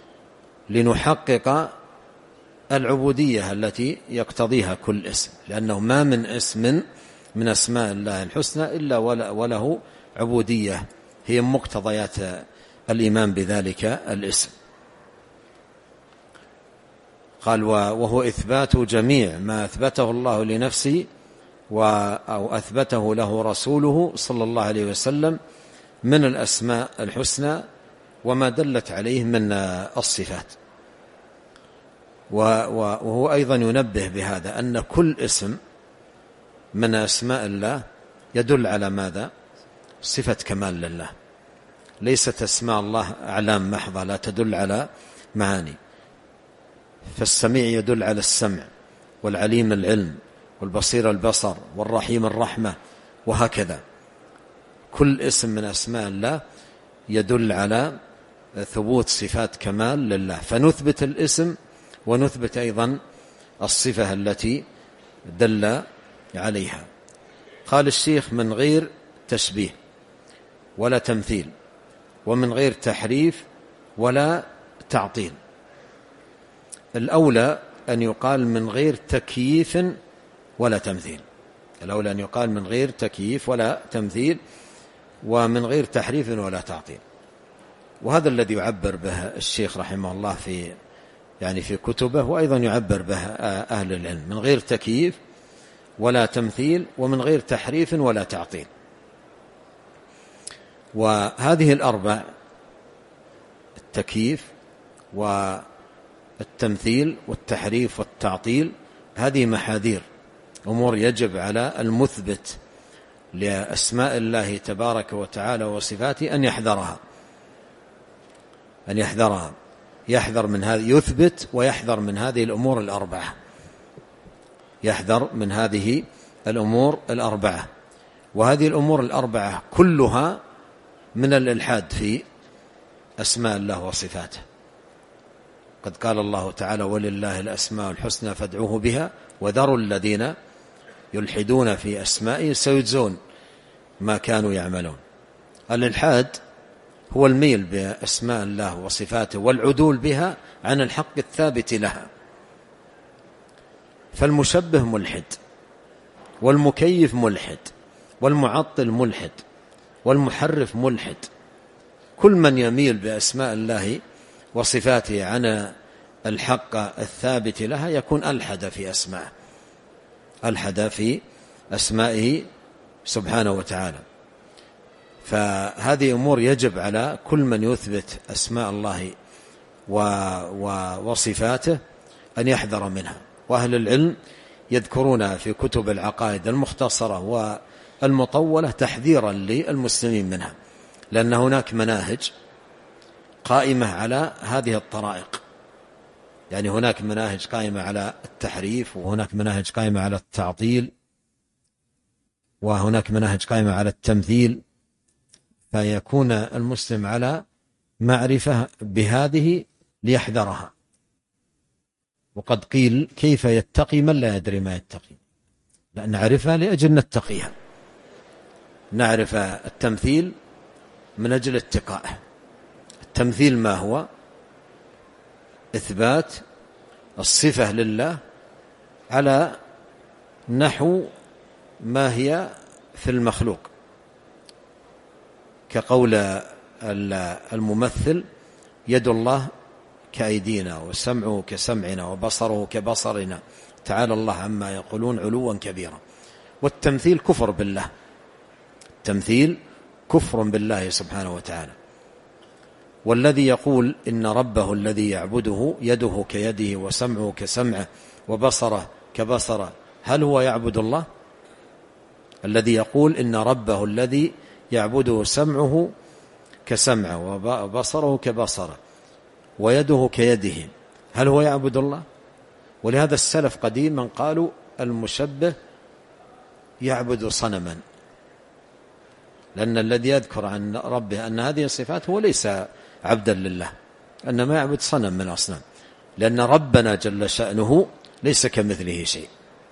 Speaker 1: لنحقق العبودية التي يقتضيها كل اسم، لأنه ما من اسم من أسماء الله الحسنى إلا وله عبودية هي مقتضيات الإيمان بذلك الاسم. قال: وهو إثبات جميع ما أثبته الله لنفسه أو أثبته له رسوله صلى الله عليه وسلم من الأسماء الحسنى وما دلت عليه من الصفات. وهو أيضا ينبه بهذا أن كل اسم من أسماء الله يدل على ماذا؟ صفة كمال لله، ليست أسماء الله أعلام محضة لا تدل على معاني. فالسميع يدل على السمع، والعليم العلم، والبصير البصر، والرحيم الرحمة، وهكذا. كل اسم من أسماء الله يدل على ثبوت صفات كمال لله، فنثبت الاسم ونثبت أيضا الصفة التي دل عليها. قال الشيخ: من غير تشبيه ولا تمثيل، ومن غير تحريف ولا تعطيل. الأولى أن يقال من غير تكييف ولا تمثيل، الأولى أن يقال من غير تكييف ولا تمثيل، ومن غير تحريف ولا تعطيل. وهذا الذي يعبر به الشيخ رحمه الله في كتبه، وأيضا يعبر به أهل العلم: من غير تكييف ولا تمثيل، ومن غير تحريف ولا تعطيل. وهذه الأربع، التكييف والتمثيل والتحريف والتعطيل، هذه محاذير، أمور يجب على المثبت لأسماء الله تبارك وتعالى وصفاته أن يحذرها، يحذر من هذه، يثبت ويحذر من هذه الأمور الأربعة، يحذر من هذه الأمور الأربعة. وهذه الأمور الأربعة كلها من الإلحاد في أسماء الله وصفاته. قد قال الله تعالى: ولله الأسماء الحسنى فادعوه بها وذروا الذين يلحدون في أسمائه سيجزون ما كانوا يعملون. الإلحاد هو الميل بأسماء الله وصفاته والعدول بها عن الحق الثابت لها. فالمشبه ملحد، والمكيف ملحد، والمعطل ملحد، والمحرف ملحد. كل من يميل بأسماء الله وصفاته عن الحق الثابت لها يكون ألحد في أسمائه، ألحد في أسمائه سبحانه وتعالى. فهذه أمور يجب على كل من يثبت أسماء الله وصفاته أن يحذر منها. وأهل العلم يذكرون في كتب العقائد المختصرة والمطولة تحذيرا للمسلمين منها، لأن هناك مناهج قائمة على هذه الطرائق، يعني هناك مناهج قائمة على التحريف، وهناك مناهج قائمة على التعطيل، وهناك مناهج قائمة على التمثيل. فيكون المسلم على معرفة بهذه ليحذرها. وقد قيل: كيف يتقي من لا يدري ما يتقي؟ لا، نعرفها لأجل نتقيها، نعرف التمثيل من أجل اتقائه. التمثيل ما هو؟ إثبات الصفة لله على نحو ما هي في المخلوق، كقول الممثل: يد الله كأيدينا، وسمعه كسمعنا، وبصره كبصرنا، تعالى الله عما يقولون علوا كبيرا. والتمثيل كفر بالله، التمثيل كفر بالله سبحانه وتعالى. والذي يقول إن ربه الذي يعبده يده كيده وسمعه كسمعه وبصره كبصره، هل هو يعبد الله؟ الذي يقول إن ربه الذي يعبده سمعه كسمعه وبصره كبصره ويده كيده، هل هو يعبد الله؟ ولهذا السلف قديما قالوا المشبه يعبد صنما، لأن الذي يذكر عن ربه أن هذه الصفات هو ليس عبدا لله، إنما يعبد صنم من الأصنام، لأن ربنا جل شأنه ليس كمثله شيء.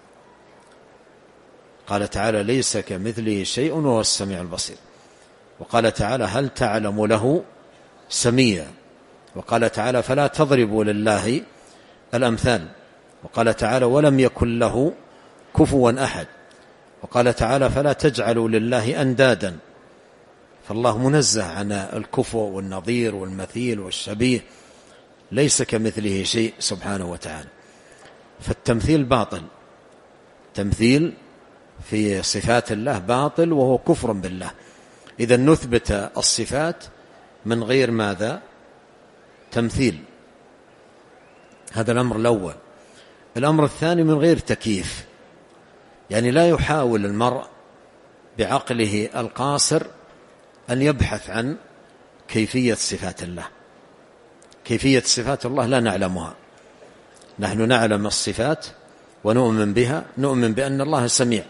Speaker 1: قال تعالى ليس كمثله شيء وهو السميع البصير. وقال تعالى هل تعلم له سميا. وقال تعالى فلا تضربوا لله الأمثال. وقال تعالى ولم يكن له كفوا أحد. وقال تعالى فلا تجعلوا لله أندادا، فالله منزه عن الكفو والنظير والمثيل والشبيه، ليس كمثله شيء سبحانه وتعالى. فالتمثيل باطل، تمثيل في صفات الله باطل وهو كفر بالله. إذا نثبت الصفات من غير ماذا؟ تمثيل. هذا الأمر الأول. الأمر الثاني من غير تكييف، يعني لا يحاول المرء بعقله القاصر أن يبحث عن كيفية صفات الله. كيفية صفات الله لا نعلمها، نحن نعلم الصفات ونؤمن بها، نؤمن بأن الله سميع،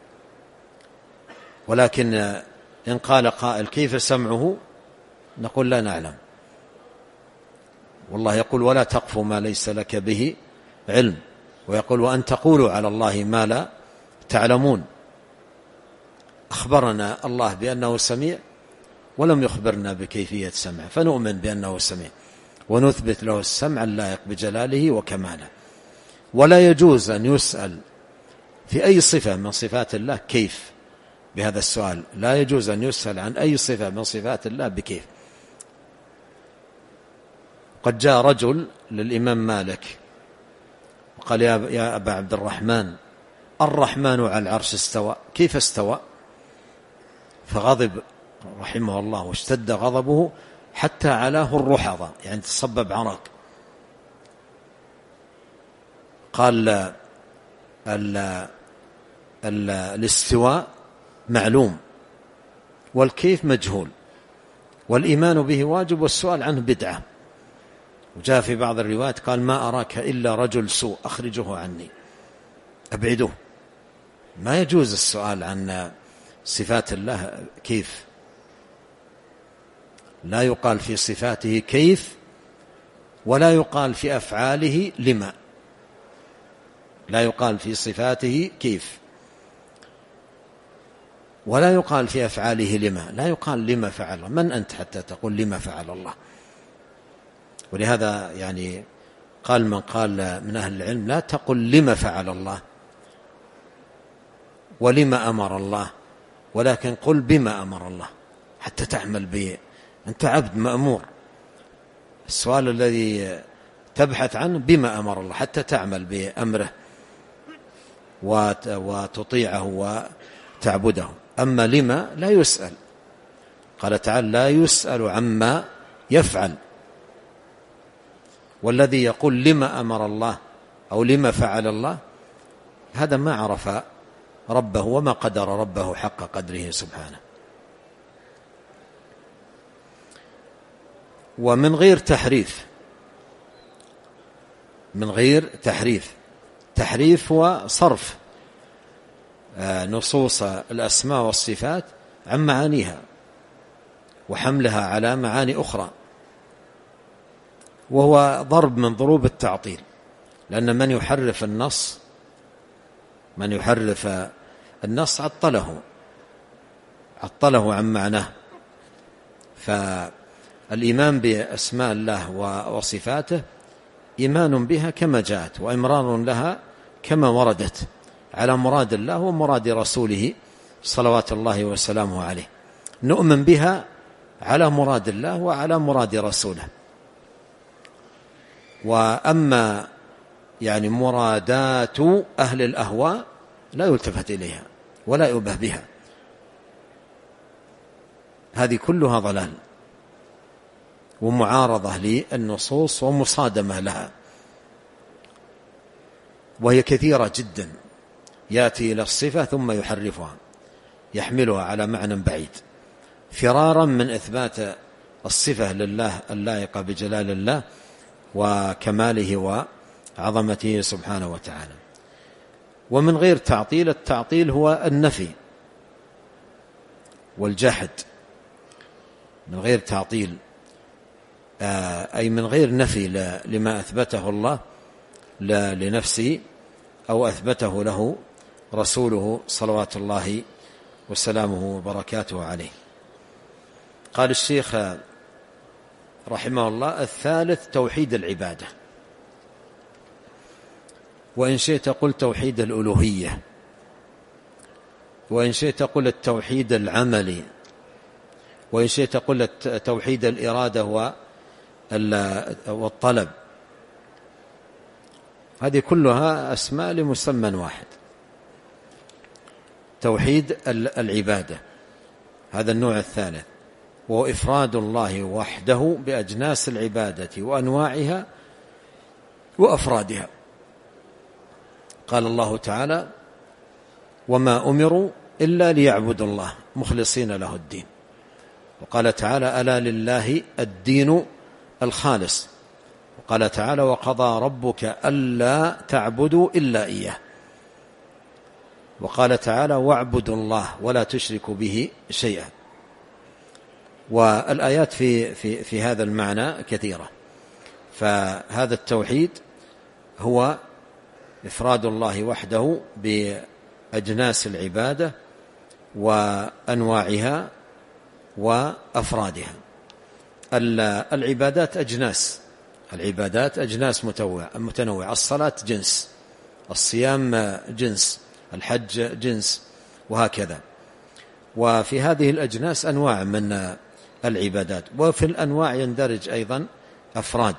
Speaker 1: ولكن إن قال قائل كيف سمعه نقول لا نعلم. والله يقول ولا تقف ما ليس لك به علم، ويقول وأن تقولوا على الله ما لا تعلمون. أخبرنا الله بأنه سميع ولم يخبرنا بكيفية سمعه، فنؤمن بأنه سميع ونثبت له السمع اللائق بجلاله وكماله. ولا يجوز أن يسأل في أي صفة من صفات الله كيف، بهذا السؤال لا يجوز أن يسأل عن أي صفة من صفات الله بكيف. قد جاء رجل للإمام مالك وقال يا أبا عبد الرحمن الرحمن على العرش استوى، كيف استوى؟ فغضب رحمه الله واشتد غضبه حتى علاه الرحضة، يعني تصبب عرق. قال الاستواء معلوم والكيف مجهول، والإيمان به واجب والسؤال عنه بدعة. وجاء في بعض الروايات قال ما أراك إلا رجل سوء أخرجه عني، أبعده. ما يجوز السؤال عن صفات الله كيف، لا يقال في صفاته كيف، ولا يقال في أفعاله لما. لا يقال في صفاته كيف، ولا يقال في أفعاله لما. لا يقال لما فعل، من أنت حتى تقول لما فعل الله؟ ولهذا يعني قال من قال من أهل العلم لا تقل لما فعل الله ولما أمر الله، ولكن قل بما أمر الله حتى تعمل به. أنت عبد مأمور، السؤال الذي تبحث عنه بما أمر الله حتى تعمل بأمره وتطيعه وتعبده. أما لما لا يسأل. قال تعالى لا يسأل عما يفعل. والذي يقول لما أمر الله أو لما فعل الله هذا ما عرف ربه وما قدر ربه حق قدره سبحانه. ومن غير تحريف، من غير تحريف. تحريف هو صرف نصوص الأسماء والصفات عن معانيها وحملها على معاني أخرى، وهو ضرب من ضروب التعطيل. لأن من يحرف النص عطله عن معناه. فالإيمان بأسماء الله وصفاته إيمان بها كما جاءت، وإمرار لها كما وردت على مراد الله ومراد رسوله صلوات الله وسلامه عليه. نؤمن بها على مراد الله وعلى مراد رسوله. وأما يعني مرادات أهل الأهواء لا يلتفت إليها ولا يؤبه بها، هذه كلها ضلال ومعارضة للنصوص ومصادمة لها، وهي كثيرة جدا، يأتي إلى الصفة ثم يحرفها يحملها على معنى بعيد فرارا من إثبات الصفة لله اللائقة بجلال الله وكماله وعظمته سبحانه وتعالى. ومن غير تعطيل، التعطيل هو النفي والجحد، من غير تعطيل أي من غير نفي لما أثبته الله لنفسه أو أثبته له رسوله صلوات الله وسلامه وبركاته عليه. قال الشيخ رحمه الله: الثالث توحيد العبادة، وإن شئت قل توحيد الألوهية، وإن شئت قل التوحيد العملي، وإن شئت قل توحيد الإرادة والطلب. هذه كلها أسماء لمسمى واحد. توحيد العبادة هذا النوع الثالث، وهو إفراد الله وحده بأجناس العبادة وأنواعها وأفرادها. قال الله تعالى: وما أمروا إلا ليعبدوا الله مخلصين له الدين. وقال تعالى: ألا لله الدين الخالص. وقال تعالى: وقضى ربك ألا تعبدوا إلا إياه. وقال تعالى: واعبدوا الله ولا تشركوا به شيئا. والآيات في هذا المعنى كثيرة. فهذا التوحيد هو إفراد الله وحده بأجناس العبادة وأنواعها وأفرادها. العبادات أجناس متنوعة. الصلاة جنس، الصيام جنس، الحج جنس، وهكذا. وفي هذه الأجناس أنواع من العبادات، وفي الأنواع يندرج أيضا أفراد.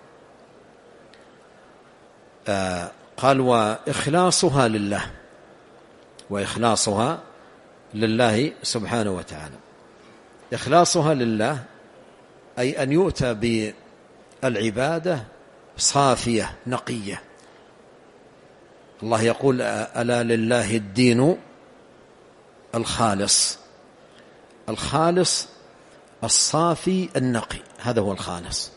Speaker 1: قال: وإخلاصها لله سبحانه وتعالى. إخلاصها لله أي أن يؤتى بالعبادة صافية نقية. الله يقول: ألا لله الدين الخالص. الخالص الصافي النقي، هذا هو الخالص.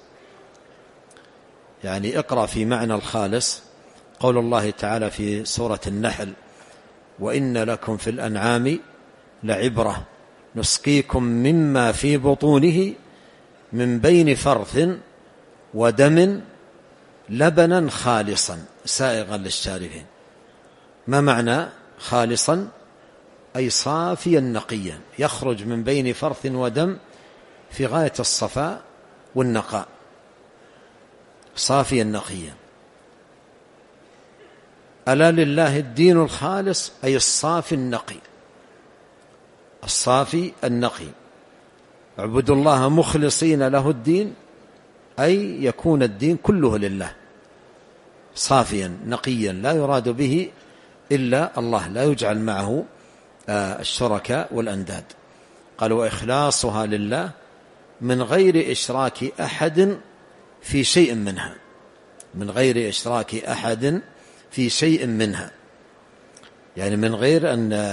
Speaker 1: يعني اقرأ في معنى الخالص قول الله تعالى في سورة النحل: وإن لكم في الأنعام لعبرة نسقيكم مما في بطونه من بين فرث ودم لبنا خالصا سائغا للشاربين. ما معنى خالصا؟ أي صافيا نقيا، يخرج من بين فرث ودم في غاية الصفاء والنقاء، صافيا نقيا. ألا لله الدين الخالص أي الصافي النقي، الصافي النقي. اعبدوا الله مخلصين له الدين أي يكون الدين كله لله، صافيا نقيا لا يراد به إلا الله، لا يجعل معه الشركاء والأنداد. قالوا: وإخلاصها لله من غير إشراك أحد في شيء منها، من غير إشراك أحد في شيء منها، يعني من غير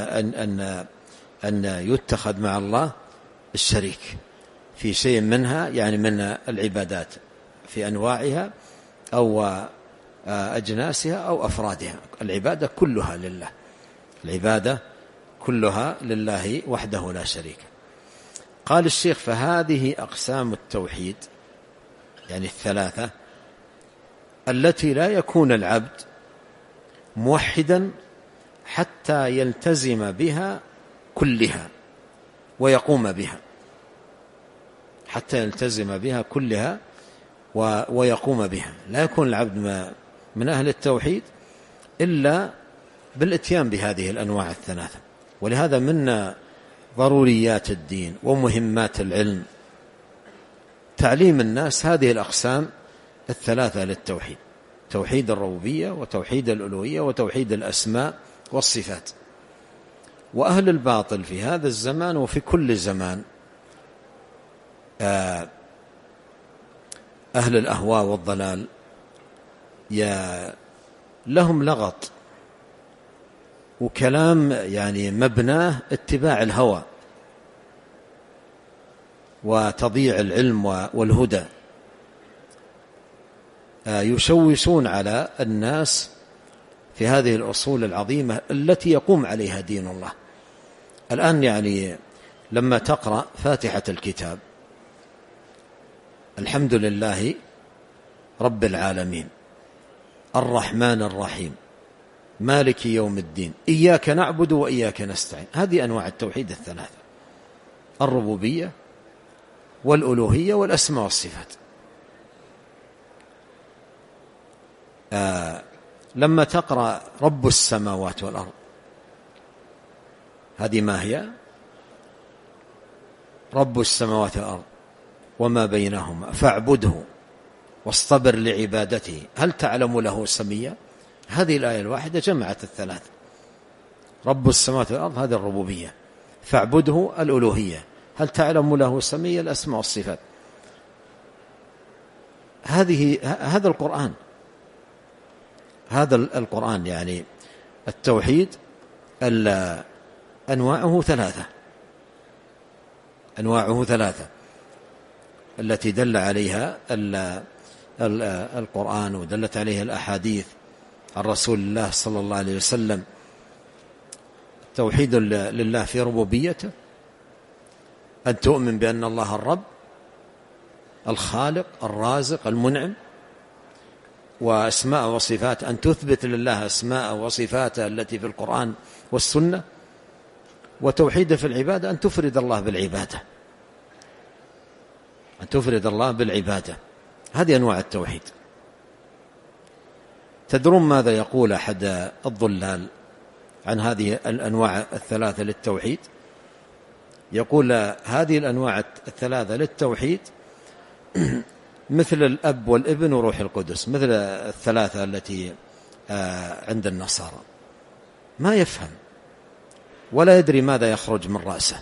Speaker 1: أن يتخذ مع الله الشريك في شيء منها، يعني من العبادات في أنواعها أو أجناسها أو أفرادها. العبادة كلها لله، العبادة كلها لله وحده لا شريك. قال الشيخ: فهذه أقسام التوحيد، يعني الثلاثة، التي لا يكون العبد موحدا حتى يلتزم بها كلها ويقوم بها، حتى يلتزم بها كلها ويقوم بها. لا يكون العبد من أهل التوحيد إلا بالاتيان بهذه الأنواع الثلاثة. ولهذا من ضروريات الدين ومهمات العلم تعليم الناس هذه الأقسام الثلاثة للتوحيد: توحيد الربوبية وتوحيد الألوهية وتوحيد الأسماء والصفات. وأهل الباطل في هذا الزمان وفي كل زمان أهل الأهواء والضلال لهم لغط وكلام يعني مبناه اتباع الهوى وتضييع العلم والهدى، يشوشون على الناس في هذه الأصول العظيمة التي يقوم عليها دين الله. الآن يعني لما تقرأ فاتحة الكتاب، الحمد لله رب العالمين الرحمن الرحيم مالك يوم الدين إياك نعبد وإياك نستعين، هذه أنواع التوحيد الثلاثة: الربوبية والألوهية والأسماء والصفات. لما تقرأ رب السماوات والأرض، هذه ما هي؟ رب السماوات والأرض وما بينهما فاعبده واصطبر لعبادته هل تعلم له سميا. هذه الآية الواحدة جمعت الثلاث: رب السماوات والأرض هذه الربوبية، فاعبده الألوهية، هل تعلم له سميا الأسماء والصفات. هذا القرآن، هذا القرآن يعني التوحيد أنواعه ثلاثة التي دل عليها القرآن ودلت عليها الأحاديث عن رسول الله صلى الله عليه وسلم. توحيد لله في ربوبيته، أن تؤمن بأن الله الرب الخالق الرازق المنعم، وأسماء وصفات، أن تثبت لله أسماء وصفاته التي في القرآن والسنة. وتوحيد في العبادة، أن تفرد الله بالعبادة، هذه أنواع التوحيد. تدرون ماذا يقول أحد الضلال عن هذه الأنواع الثلاثة للتوحيد؟ يقول هذه الأنواع الثلاثة للتوحيد مثل الأب والابن وروح القدس، مثل الثلاثة التي عند النصارى. ما يفهم ولا يدري ماذا يخرج من رأسه.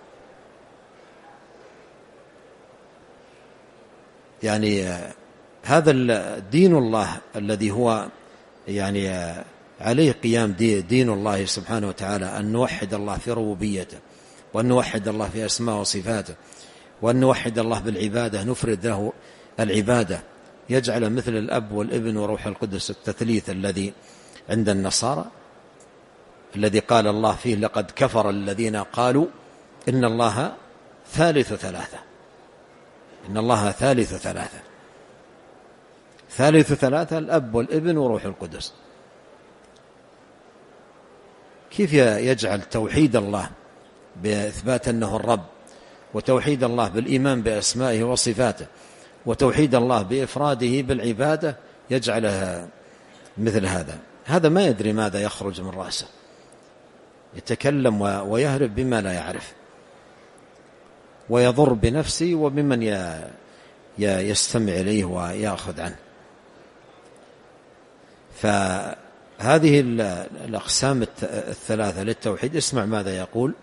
Speaker 1: يعني هذا دين الله الذي هو يعني عليه قيام دين الله سبحانه وتعالى، أن نوحد الله في ربوبيته، وأن نوحد الله في أسماء وصفاته، وأن نوحد الله بالعبادة، نفرد له العبادة، يجعل مثل الأب والابن وروح القدس التثليث الذي عند النصارى، الذي قال الله فيه: لقد كفر الذين قالوا إن الله ثالث ثلاثة. إن الله ثالث ثلاثة الأب والابن وروح القدس. كيف يجعل توحيد الله بإثبات أنه الرب، وتوحيد الله بالإيمان بأسمائه وصفاته، وتوحيد الله بإفراده بالعبادة، يجعلها مثل هذا ما يدري ماذا يخرج من رأسه، يتكلم ويهرب بما لا يعرف، ويضر بنفسه وبمن يستمع إليه ويأخذ عنه. فهذه الأقسام الثلاثة للتوحيد، اسمع ماذا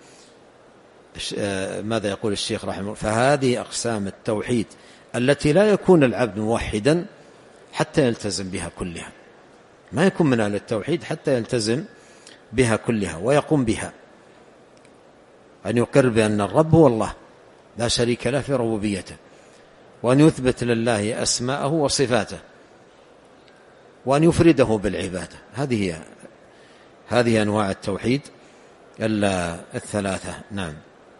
Speaker 1: يقول الشيخ رحمه الله: فهذه أقسام التوحيد التي لا يكون العبد موحدا حتى يلتزم بها كلها. ما يكون من أهل التوحيد حتى يلتزم بها كلها ويقوم بها، أن يقر بأن الرب هو الله لا شريك له في ربوبيته، وأن يثبت لله أسماءه وصفاته، وأن يفرده بالعبادة. هذه أنواع التوحيد الثلاثة. نعم.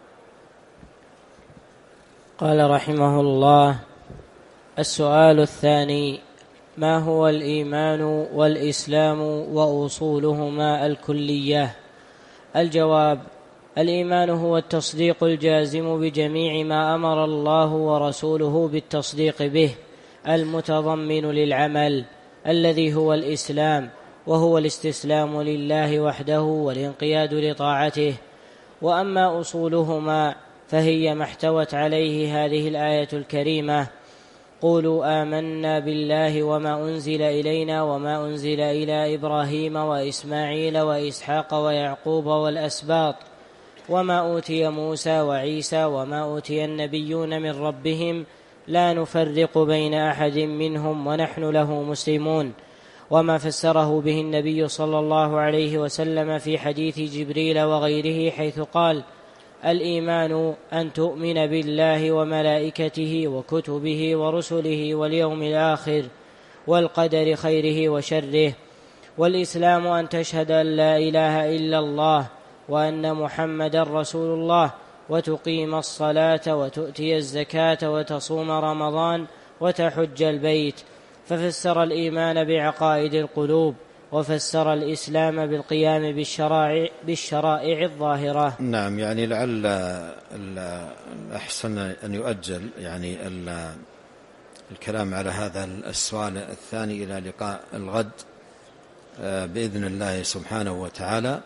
Speaker 2: قال رحمه الله: السؤال الثاني: ما هو الإيمان والإسلام وأصولهما الكلية؟ الجواب: الإيمان هو التصديق الجازم بجميع ما أمر الله ورسوله بالتصديق به، المتضمن للعمل، الذي هو الإسلام، وهو الاستسلام لله وحده والانقياد لطاعته. وأما أصولهما فهي ما احتوت عليه هذه الآية الكريمة: قولوا آمنا بالله وما أنزل إلينا وما أنزل إلى إبراهيم وإسماعيل وإسحاق ويعقوب والأسباط، وما أوتي موسى وعيسى وما أوتي النبيون من ربهم لا نفرق بين أحد منهم ونحن له مسلمون، وما فسره به النبي صلى الله عليه وسلم في حديث جبريل وغيره حيث قال: الإيمان أن تؤمن بالله وملائكته وكتبه ورسله واليوم الآخر والقدر خيره وشره، والإسلام أن تشهد أن لا إله إلا الله وأن محمدا رسول الله، وتقيم الصلاة وتؤتي الزكاة وتصوم رمضان وتحج البيت. ففسر الإيمان بعقائد القلوب، وفسر الإسلام بالقيام بالشرائع الظاهرة.
Speaker 1: نعم، يعني لعل الأحسن أن يؤجل يعني الكلام على هذا السؤال الثاني إلى لقاء الغد بإذن الله سبحانه وتعالى،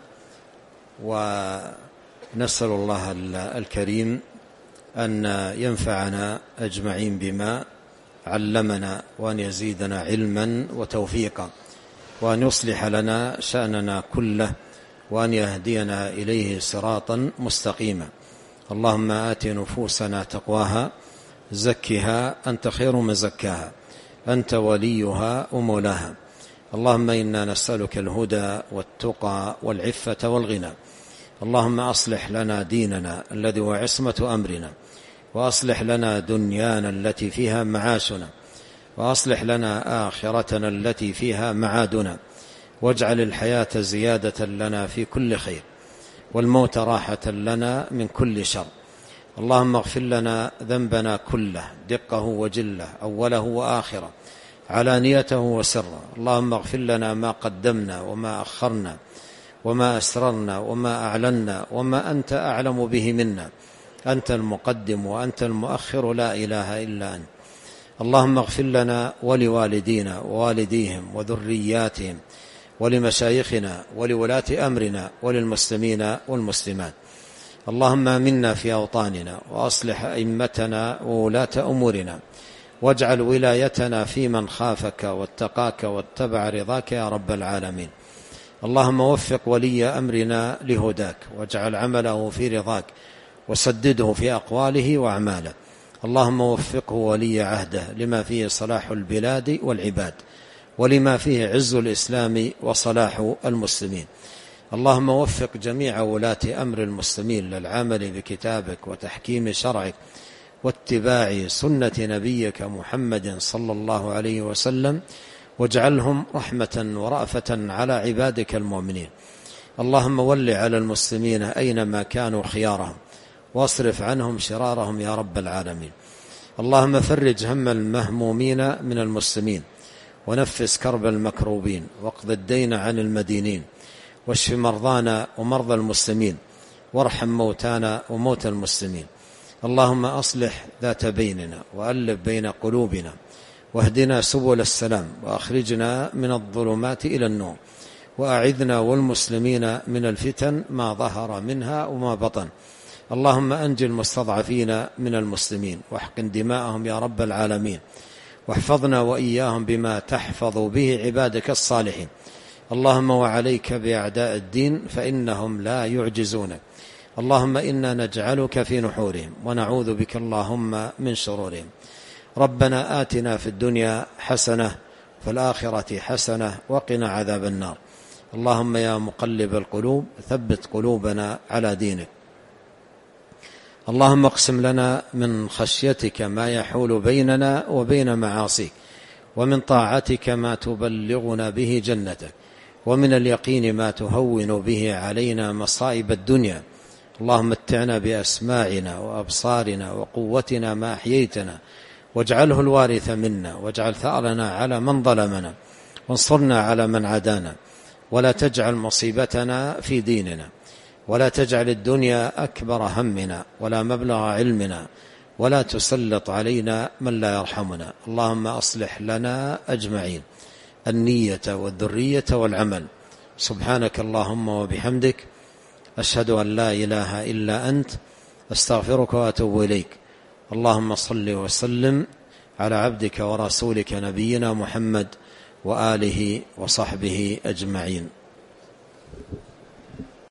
Speaker 1: ونسأل الله الكريم أن ينفعنا أجمعين بما علمنا، وأن يزيدنا علما وتوفيقا، وأن يصلح لنا شأننا كله، وأن يهدينا إليه صراطا مستقيما. اللهم آت نفوسنا تقواها، زكها أنت خير من زكاها، أنت وليها ومولاها. اللهم إنا نسألك الهدى والتقى والعفة والغنى. اللهم أصلح لنا ديننا الذي هو عصمة أمرنا، وأصلح لنا دنيانا التي فيها معاشنا، وأصلح لنا آخرتنا التي فيها معادنا، واجعل الحياة زيادة لنا في كل خير، والموت راحة لنا من كل شر. اللهم اغفر لنا ذنبنا كله، دقه وجله، أوله وآخره، علانيته وسره. اللهم اغفر لنا ما قدمنا وما أخرنا، وما أسررنا وما أعلنا، وما أنت أعلم به منا. أنت المقدم وأنت المؤخر، لا إله إلا أنت. اللهم اغفر لنا ولوالدينا ووالديهم وذرياتهم، ولمشايخنا ولولاة أمرنا، وللمسلمين والمسلمات. اللهم آمنا في أوطاننا، وأصلح أئمتنا وولاة أمورنا، واجعل ولايتنا في من خافك واتقاك واتبع رضاك يا رب العالمين. اللهم وفق ولي أمرنا لهداك، واجعل عمله في رضاك، وسدده في أقواله وأعماله. اللهم وفقه ولي عهده لما فيه صلاح البلاد والعباد، ولما فيه عز الإسلام وصلاح المسلمين. اللهم وفق جميع ولاة أمر المسلمين للعمل بكتابك وتحكيم شرعك واتباع سنة نبيك محمد صلى الله عليه وسلم، واجعلهم رحمة ورأفة على عبادك المؤمنين. اللهم ول على المسلمين أينما كانوا خيارهم، واصرف عنهم شرارهم يا رب العالمين. اللهم فرج هم المهمومين من المسلمين، ونفس كرب المكروبين، واقض الدين عن المدينين، واشف مرضانا ومرضى المسلمين، وارحم موتانا وموتى المسلمين. اللهم أصلح ذات بيننا، وألف بين قلوبنا، واهدنا سبل السلام، وأخرجنا من الظلمات إلى النور، وأعذنا والمسلمين من الفتن ما ظهر منها وما بطن. اللهم أنجي المستضعفين من المسلمين، واحقن دماءهم يا رب العالمين، واحفظنا وإياهم بما تحفظ به عبادك الصالحين. اللهم وعليك بأعداء الدين، فإنهم لا يعجزونك. اللهم إنا نجعلك في نحورهم، ونعوذ بك اللهم من شرورهم. ربنا آتنا في الدنيا حسنة، في الآخرة حسنة، وقنا عذاب النار. اللهم يا مقلب القلوب ثبت قلوبنا على دينك. اللهم اقسم لنا من خشيتك ما يحول بيننا وبين معاصيك، ومن طاعتك ما تبلغنا به جنتك، ومن اليقين ما تهون به علينا مصائب الدنيا. اللهم متعنا بأسماعنا وأبصارنا وقوتنا ما أحييتنا، واجعله الوارث منا، واجعل ثأرنا على من ظلمنا، وانصرنا على من عادانا، ولا تجعل مصيبتنا في ديننا، ولا تجعل الدنيا أكبر همنا، ولا مبلغ علمنا، ولا تسلط علينا من لا يرحمنا. اللهم أصلح لنا أجمعين النية والذرية والعمل. سبحانك اللهم وبحمدك، أشهد أن لا إله إلا أنت، أستغفرك وأتوب إليك. اللهم صل وسلم على عبدك ورسولك نبينا محمد وآله وصحبه أجمعين.